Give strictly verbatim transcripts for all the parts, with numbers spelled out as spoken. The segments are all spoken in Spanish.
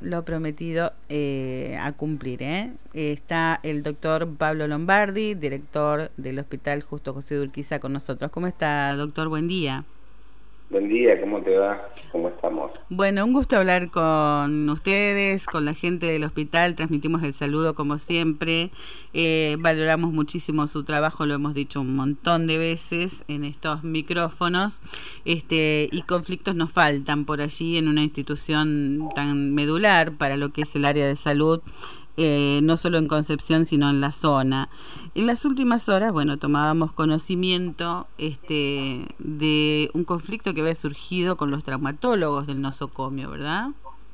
lo prometido eh, a cumplir, ¿eh? Está el doctor Pablo Lombardi, director del Hospital Justo José de Urquiza, con nosotros. ¿Cómo está, doctor? Buen día. Buen día, ¿cómo te va? ¿Cómo estamos? Bueno, un gusto hablar con ustedes, con la gente del hospital. Transmitimos el saludo como siempre. Eh, valoramos muchísimo su trabajo, lo hemos dicho un montón de veces en estos micrófonos. Este, y conflictos nos faltan por allí en una institución tan medular para lo que es el área de salud. Eh, no solo en Concepción, sino en la zona. En las últimas horas, bueno, tomábamos conocimiento este, de un conflicto que había surgido con los traumatólogos del nosocomio, ¿verdad?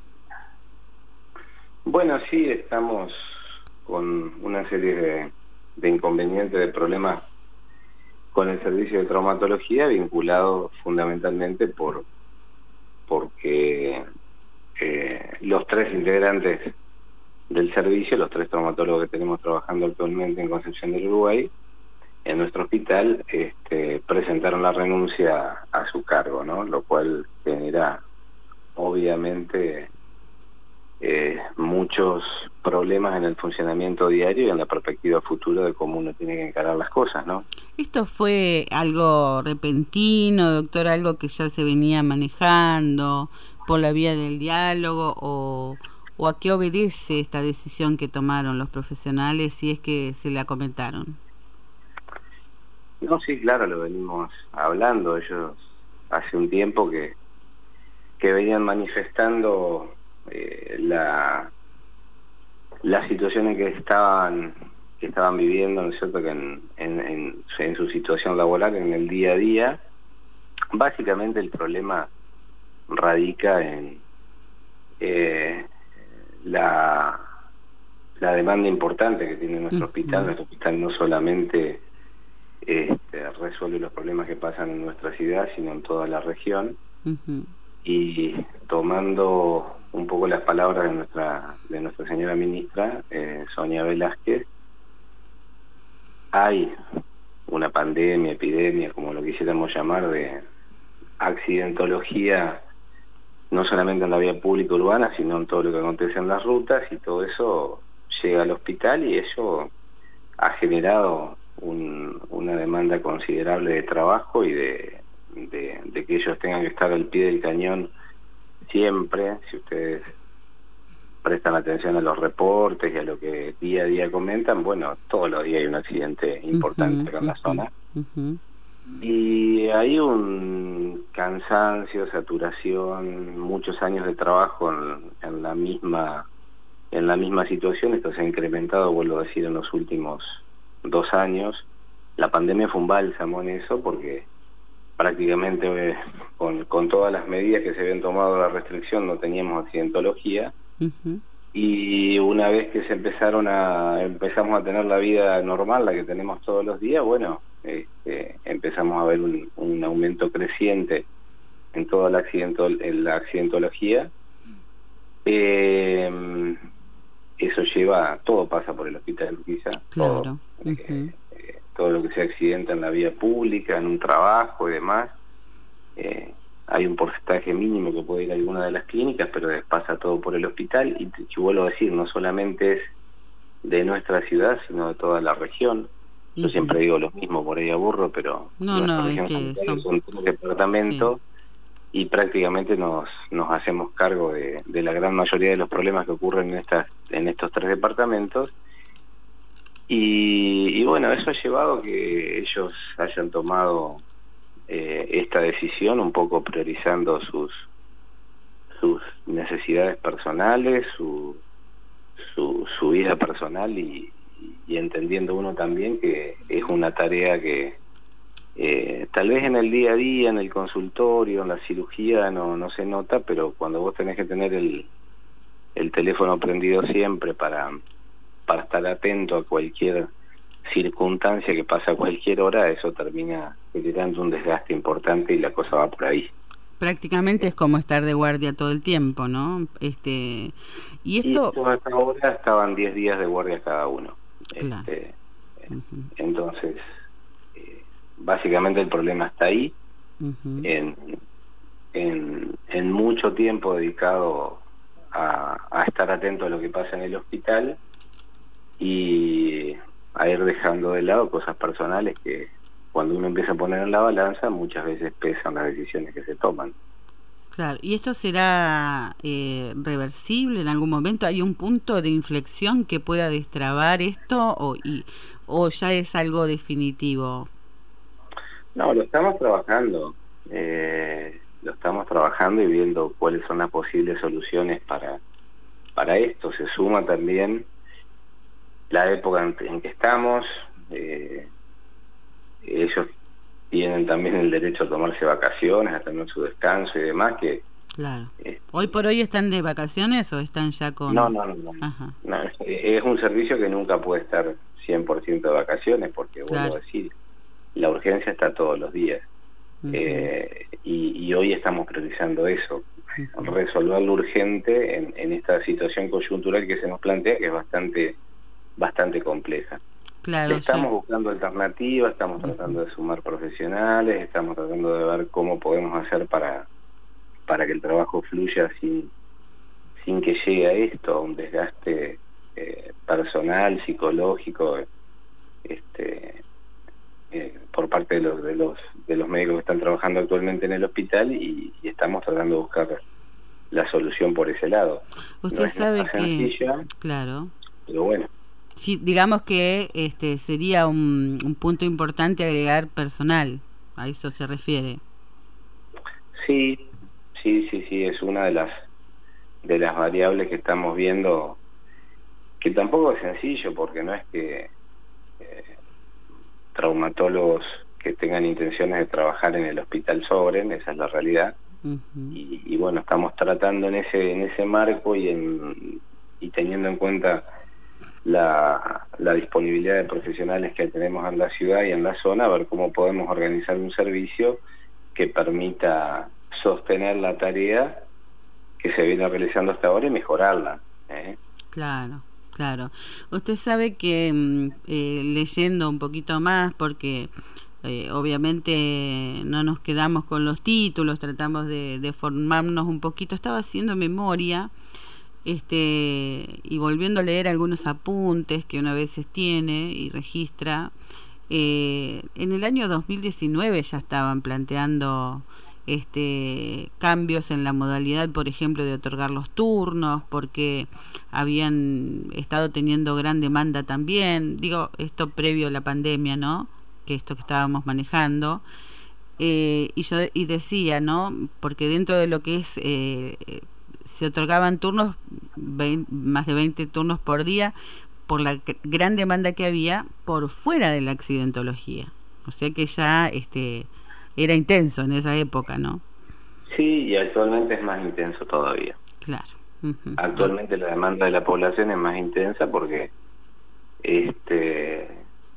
Bueno, sí, estamos con una serie de, de inconvenientes, de problemas con el servicio de traumatología, vinculado fundamentalmente por porque eh, los tres integrantes del servicio, los tres traumatólogos que tenemos trabajando actualmente en Concepción del Uruguay, en nuestro hospital, este, presentaron la renuncia a su cargo, ¿no? Lo cual genera, obviamente, eh, muchos problemas en el funcionamiento diario y en la perspectiva futura de cómo uno tiene que encarar las cosas, ¿no? ¿Esto fue algo repentino, doctor, algo que ya se venía manejando por la vía del diálogo, o... ¿O a qué obedece esta decisión que tomaron los profesionales, si es que se la comentaron? No, sí, claro, lo venimos hablando. Ellos hace un tiempo que, que venían manifestando eh, la, la situación en que estaban que estaban viviendo, ¿no es cierto?, que en, en, en, en su situación laboral, en el día a día. Básicamente el problema radica en... Eh, La, la demanda importante que tiene nuestro hospital. Uh-huh. Nuestro hospital no solamente este, resuelve los problemas que pasan en nuestra ciudad, sino en toda la región. Uh-huh. Y tomando un poco las palabras de nuestra de nuestra señora ministra, eh, Sonia Velázquez, hay una pandemia, epidemia, como lo quisiéramos llamar, de accidentología, no solamente en la vía pública urbana, sino en todo lo que acontece en las rutas, y todo eso llega al hospital, y eso ha generado un, una demanda considerable de trabajo y de, de, de que ellos tengan que estar al pie del cañón siempre. Si ustedes prestan atención a los reportes y a lo que día a día comentan, bueno, todos los días hay un accidente importante uh-huh, en la uh-huh, zona. Uh-huh. Y hay un cansancio, saturación, muchos años de trabajo en, en la misma en la misma situación. Esto se ha incrementado, vuelvo a decir, en los últimos dos años. La pandemia fue un bálsamo en eso, porque prácticamente eh, con, con todas las medidas que se habían tomado de la restricción no teníamos accidentología. Uh-huh. Y una vez que se empezaron a empezamos a tener la vida normal, la que tenemos todos los días, bueno, este, empezamos a ver un, un aumento creciente en toda la, accidento, en la accidentología. Eh, eso lleva, todo pasa por el hospital de Urquiza, claro. todo, Uh-huh. eh, eh, todo lo que se accidenta en la vía pública, en un trabajo y demás. Eh, hay un porcentaje mínimo que puede ir a alguna de las clínicas, pero pasa todo por el hospital. Y, y vuelvo a decir, no solamente es de nuestra ciudad, sino de toda la región. Yo uh-huh. siempre digo lo mismo, por ahí aburro, pero no, nuestra no, región es que son... es un departamento, sí. Y prácticamente nos nos hacemos cargo de, de la gran mayoría de los problemas que ocurren en estas en estos tres departamentos. Y, y bueno, eso ha llevado a que ellos hayan tomado eh, esta decisión, un poco priorizando sus sus necesidades personales, su su, su vida personal, y, y entendiendo uno también que es una tarea que eh, tal vez en el día a día, en el consultorio, en la cirugía no, no se nota, pero cuando vos tenés que tener el, el teléfono prendido siempre para, para estar atento a cualquier circunstancia que pasa a cualquier hora, eso termina generando un desgaste importante y la cosa va por ahí. Prácticamente es como estar de guardia todo el tiempo, ¿no? Este y esto y hasta ahora estaban diez días de guardia cada uno. Claro. Este, uh-huh. Entonces, eh, básicamente el problema está ahí, uh-huh. en, en, en mucho tiempo dedicado a, a estar atento a lo que pasa en el hospital y a ir dejando de lado cosas personales que cuando uno empieza a poner en la balanza muchas veces pesan las decisiones que se toman. Claro, ¿y esto será eh, reversible en algún momento? ¿Hay un punto de inflexión que pueda destrabar esto o, y, o ya es algo definitivo? No, lo estamos trabajando, eh, lo estamos trabajando y viendo cuáles son las posibles soluciones para, para esto. Se suma también la época en, en que estamos, eh, ellos tienen también el derecho a tomarse vacaciones, a tener su descanso y demás, que... Claro. Eh, ¿Hoy por hoy están de vacaciones o están ya con...? No, no, no. no. Ajá. no es, es un servicio que nunca puede estar cien por ciento de vacaciones, porque, claro, vuelvo a decir, la urgencia está todos los días. Uh-huh. eh, y, y hoy estamos priorizando eso, uh-huh. resolver lo urgente en, en esta situación coyuntural que se nos plantea, que es bastante, bastante compleja. Claro, estamos sí. buscando alternativas, estamos tratando de sumar profesionales, estamos tratando de ver cómo podemos hacer para para que el trabajo fluya sin sin que llegue a esto, a un desgaste eh, personal, psicológico, este eh, por parte de los de los de los médicos que están trabajando actualmente en el hospital y, y estamos tratando de buscar la solución por ese lado. Usted no es sabe nada que sencilla, claro, pero bueno. Sí, digamos que este sería un, un punto importante agregar personal, a eso se refiere. Sí, sí, sí, sí, es una de las de las variables que estamos viendo, que tampoco es sencillo, porque no es que eh, traumatólogos que tengan intenciones de trabajar en el hospital sobren, esa es la realidad. Uh-huh. y, y bueno, estamos tratando en ese en ese marco y en y teniendo en cuenta La, la disponibilidad de profesionales que tenemos en la ciudad y en la zona, a ver cómo podemos organizar un servicio que permita sostener la tarea que se viene realizando hasta ahora y mejorarla. ¿eh? Claro, claro. Usted sabe que eh, leyendo un poquito más, porque eh, obviamente no nos quedamos con los títulos, tratamos de, de formarnos un poquito, estaba haciendo memoria este y volviendo a leer algunos apuntes que uno a veces tiene y registra. Eh, en el año dos mil diecinueve ya estaban planteando este cambios en la modalidad, por ejemplo, de otorgar los turnos, porque habían estado teniendo gran demanda también, digo, esto previo a la pandemia, ¿no? Que esto que estábamos manejando. Eh, y yo y decía, ¿no? Porque dentro de lo que es eh, se otorgaban turnos, veinte, más de veinte turnos por día, por la gran demanda que había por fuera de la accidentología. O sea que ya este era intenso en esa época, ¿no? Sí, y actualmente es más intenso todavía. Claro. Uh-huh. Actualmente la demanda de la población es más intensa porque este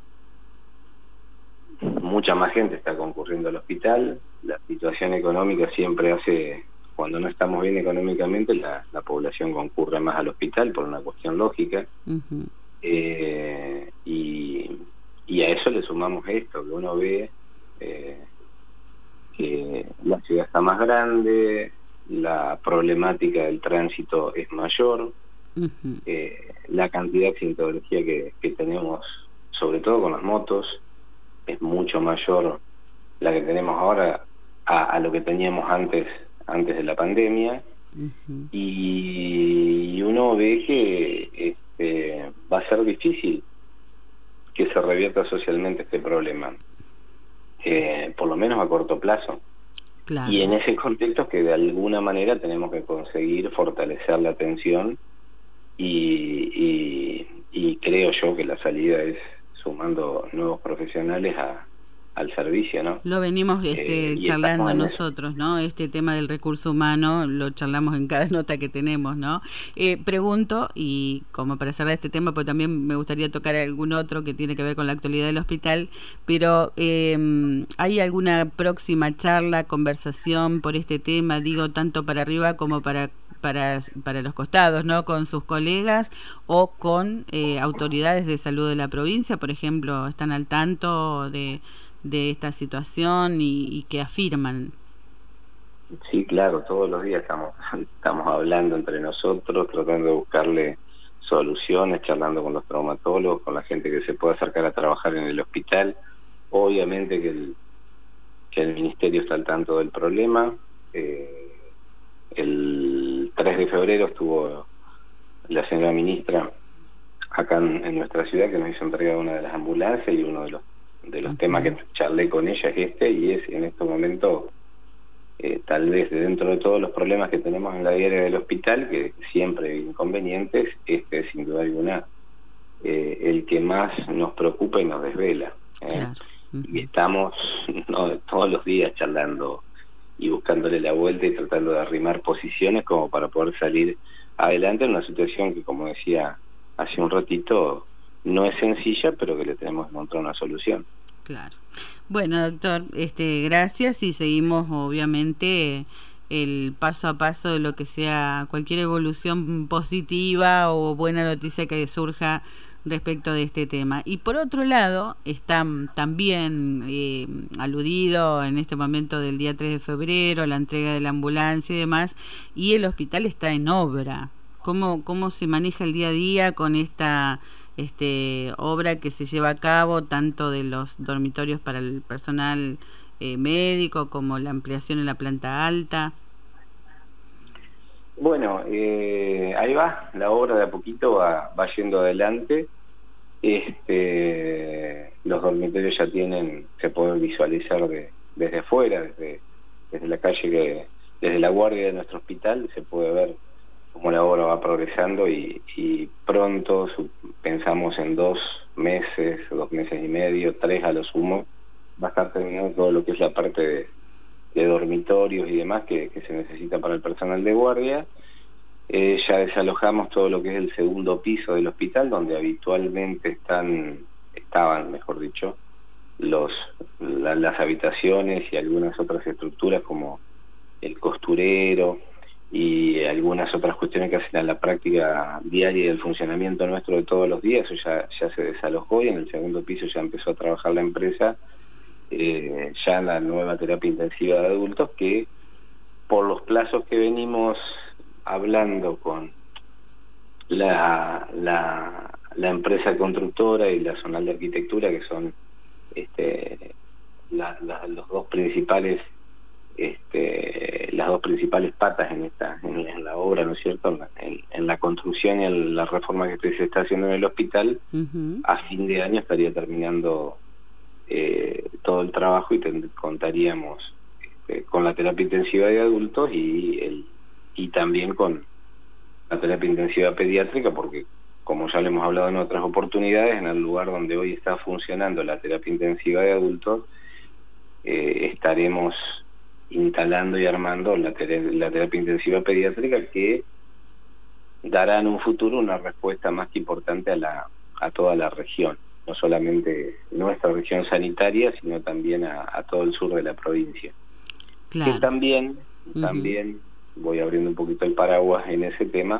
mucha más gente está concurriendo al hospital, la situación económica siempre hace... Cuando no estamos bien económicamente, la, la población concurre más al hospital por una cuestión lógica. Uh-huh. eh, y, y a eso le sumamos esto, que uno ve eh, que la ciudad está más grande, la problemática del tránsito es mayor, uh-huh. eh, la cantidad de accidentología que, que tenemos, sobre todo con las motos, es mucho mayor la que tenemos ahora a, a lo que teníamos antes antes de la pandemia. Uh-huh. y, y uno ve que este, va a ser difícil que se revierta socialmente este problema, eh, por lo menos a corto plazo. Claro. Y en ese contexto es que de alguna manera tenemos que conseguir fortalecer la atención y, y, y creo yo que la salida es sumando nuevos profesionales a al servicio, ¿no? Lo venimos este, eh, charlando nosotros, ¿no? Este tema del recurso humano lo charlamos en cada nota que tenemos, ¿no? Eh, pregunto, y como para cerrar este tema, porque también me gustaría tocar algún otro que tiene que ver con la actualidad del hospital, pero eh, ¿hay alguna próxima charla, conversación por este tema, digo, tanto para arriba como para para para los costados, ¿no? Con sus colegas o con eh, autoridades de salud de la provincia, por ejemplo, están al tanto de de esta situación y, y que afirman? Sí, claro, todos los días estamos, estamos hablando entre nosotros, tratando de buscarle soluciones, charlando con los traumatólogos, con la gente que se puede acercar a trabajar en el hospital. Obviamente que el, que el Ministerio está al tanto del problema. Eh, el tres de febrero estuvo la señora ministra acá en, en nuestra ciudad, que nos hizo entrega una de las ambulancias, y uno de los de los uh-huh. temas que charlé con ella es este, y es en este momento, eh, tal vez de dentro de todos los problemas que tenemos en la diaria del hospital, que siempre hay inconvenientes, este es sin duda alguna eh, el que más nos preocupa y nos desvela. ¿eh? Claro. Uh-huh. Y estamos no, todos los días charlando y buscándole la vuelta y tratando de arrimar posiciones como para poder salir adelante en una situación que, como decía hace un ratito, no es sencilla, pero que le tenemos que encontrar una solución. Claro. Bueno, doctor, este, gracias, y seguimos obviamente el paso a paso de lo que sea cualquier evolución positiva o buena noticia que surja respecto de este tema. Y por otro lado, está también eh, aludido en este momento del día tres de febrero, la entrega de la ambulancia y demás, y el hospital está en obra. ¿Cómo, cómo se maneja el día a día con esta este, obra que se lleva a cabo, tanto de los dormitorios para el personal eh, médico como la ampliación en la planta alta? Bueno, eh, ahí va, la obra de a poquito va, va yendo adelante. Este, los dormitorios ya tienen, se pueden visualizar de, desde afuera, desde, desde la calle, que desde la guardia de nuestro hospital se puede ver cómo la obra va progresando, y, y pronto su, pensamos en dos meses, dos meses y medio, tres a lo sumo, va a estar terminado todo lo que es la parte de, de dormitorios y demás que, que se necesita para el personal de guardia. Eh, ya desalojamos todo lo que es el segundo piso del hospital, donde habitualmente están, estaban, mejor dicho, los la, las habitaciones y algunas otras estructuras como el costurero y algunas otras cuestiones que hacen a la práctica diaria del funcionamiento nuestro de todos los días. Eso ya, ya se desalojó, y en el segundo piso ya empezó a trabajar la empresa, eh, ya en la nueva terapia intensiva de adultos, que por los plazos que venimos hablando con la, la, la empresa constructora y la zonal de arquitectura, que son este, la, la, los dos principales este, las dos principales patas en esta en, en la obra, ¿no es cierto?, en la, en, en la construcción y en la reforma que se está haciendo en el hospital. Uh-huh. A fin de año estaría terminando eh, todo el trabajo, y ten, contaríamos este, con la terapia intensiva de adultos y el y también con la terapia intensiva pediátrica, porque como ya lo hemos hablado en otras oportunidades, en el lugar donde hoy está funcionando la terapia intensiva de adultos, eh, estaremos instalando y armando la, ter la terapia intensiva pediátrica, que dará en un futuro una respuesta más que importante a, la, a toda la región, no solamente nuestra región sanitaria, sino también a, a todo el sur de la provincia. Claro. Que también, uh-huh. también voy abriendo un poquito el paraguas en ese tema,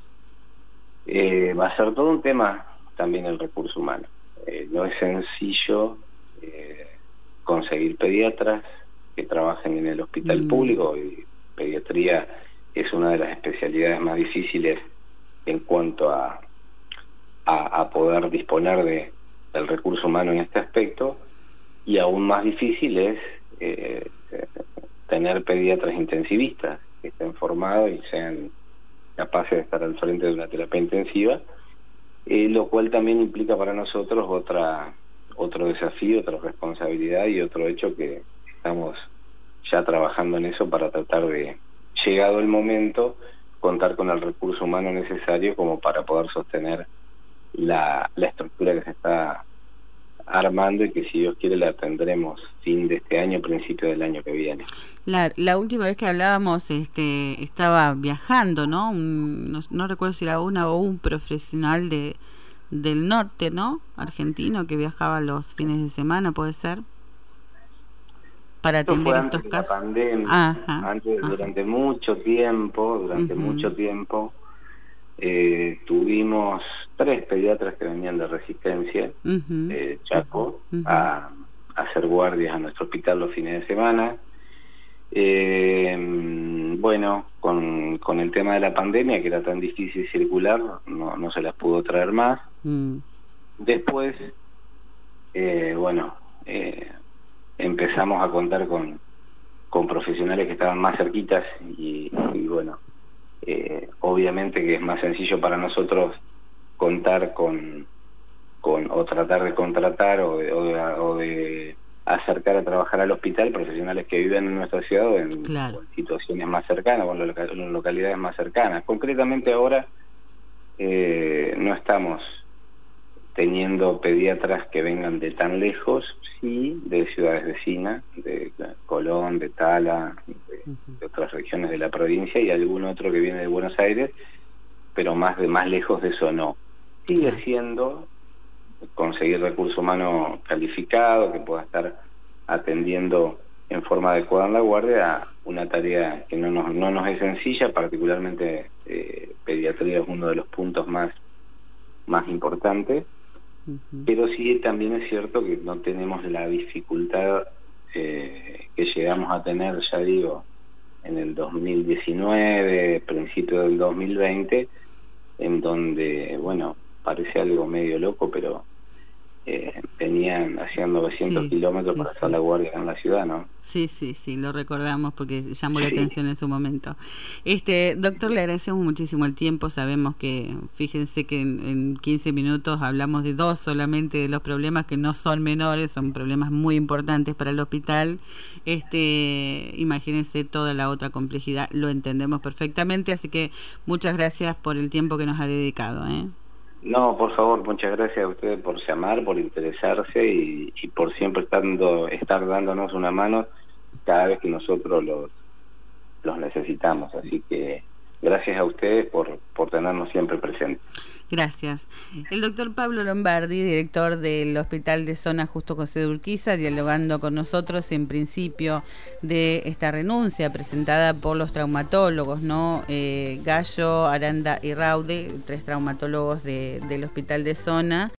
eh, va a ser todo un tema también el recurso humano. Eh, no es sencillo eh, conseguir pediatras que trabajen en el hospital mm. público, y pediatría es una de las especialidades más difíciles en cuanto a, a, a poder disponer de, del recurso humano en este aspecto, y aún más difícil es eh, tener pediatras intensivistas que estén formados y sean capaces de estar al frente de una terapia intensiva, eh, lo cual también implica para nosotros otra otro desafío, otra responsabilidad y otro hecho que estamos ya trabajando en eso, para tratar de, llegado el momento, contar con el recurso humano necesario como para poder sostener la, la estructura que se está armando, y que si Dios quiere la tendremos fin de este año, principio del año que viene. La, la última vez que hablábamos este estaba viajando, ¿no? Un, no, no recuerdo si era una o un profesional de del norte, ¿no?, argentino, que viajaba los fines de semana, ¿puede ser?, para atender estos casos. La pandemia, ajá, antes, ajá. durante mucho tiempo, durante uh-huh. mucho tiempo, eh, tuvimos tres pediatras que venían de Resistencia, uh-huh. eh, Chaco, uh-huh. a, a hacer guardias a nuestro hospital los fines de semana. Eh, bueno, con, con el tema de la pandemia, que era tan difícil circular, no, no se las pudo traer más. Mm. Después, eh, bueno, eh, empezamos a contar con, con profesionales que estaban más cerquitas y, y bueno, eh, obviamente que es más sencillo para nosotros contar con, con o tratar de contratar o de, o de, o de acercar a trabajar al hospital profesionales que viven en nuestra ciudad o en, claro. o en situaciones más cercanas o en, loca, en localidades más cercanas. Concretamente ahora eh, no estamos teniendo pediatras que vengan de tan lejos, sí, de ciudades vecinas, de Colón, de Tala, de, de otras regiones de la provincia y algún otro que viene de Buenos Aires, pero más de más lejos de eso no. Sigue siendo conseguir recurso humano calificado que pueda estar atendiendo en forma adecuada en la guardia, una tarea que no nos, no nos es sencilla, particularmente eh, pediatría es uno de los puntos más, más importantes. Uh-huh. Pero sí también es cierto que no tenemos la dificultad eh, que llegamos a tener, ya digo, en el dos mil diecinueve, principio del dos mil veinte, en donde, bueno, parece algo medio loco, pero eh, venían, hacían novecientos sí, kilómetros sí, para sí. hacer la guardia en la ciudad, ¿no? Sí, sí, sí, lo recordamos porque llamó la sí. atención en su momento. Este, doctor, le agradecemos muchísimo el tiempo, sabemos que, fíjense que en, en quince minutos hablamos de dos solamente de los problemas que no son menores, son problemas muy importantes para el hospital. Este, imagínense toda la otra complejidad, lo entendemos perfectamente, así que muchas gracias por el tiempo que nos ha dedicado, ¿eh? No, por favor, muchas gracias a ustedes por llamar, por interesarse y, y por siempre estando, estar dándonos una mano cada vez que nosotros los, los necesitamos. Así que gracias a ustedes por, por tenernos siempre presentes. Gracias. El doctor Pablo Lombardi, director del Hospital de Zona Justo José de Urquiza, dialogando con nosotros en principio de esta renuncia presentada por los traumatólogos, ¿no? Eh, Gallo, Aranda y Raude, tres traumatólogos de, del Hospital de Zona.